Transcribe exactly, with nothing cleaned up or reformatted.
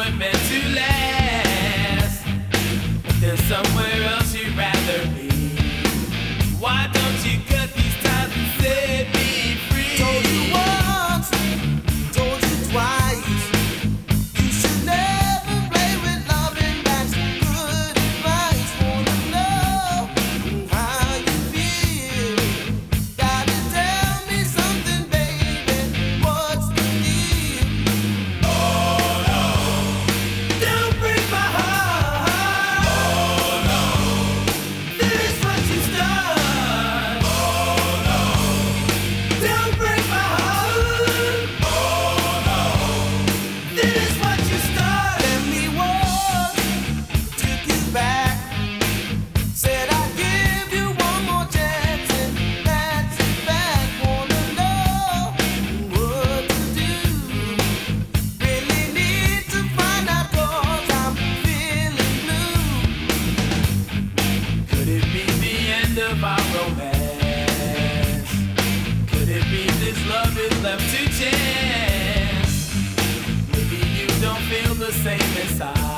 weren't meant to last. There's somewhere else you'd rather be. Why don't you cut these ties and set me free? Told you once, told you twice. You should never play with loving. That's good advice. Wanna know how you feel? Gotta tell me something, baby. What's the deal? Oh no, don't break my heart. Oh no, finish what you start. Oh no, don't break my heart. Oh no, finish what you start. Let me walk, took you back. Said I'd give you one more chance, and that's a fact. Wanna know what to do. Really need to find out 'cause I'm feeling blue. Could it be the end of our romance? Could it be this love is left to chance? Maybe you don't feel the same as I.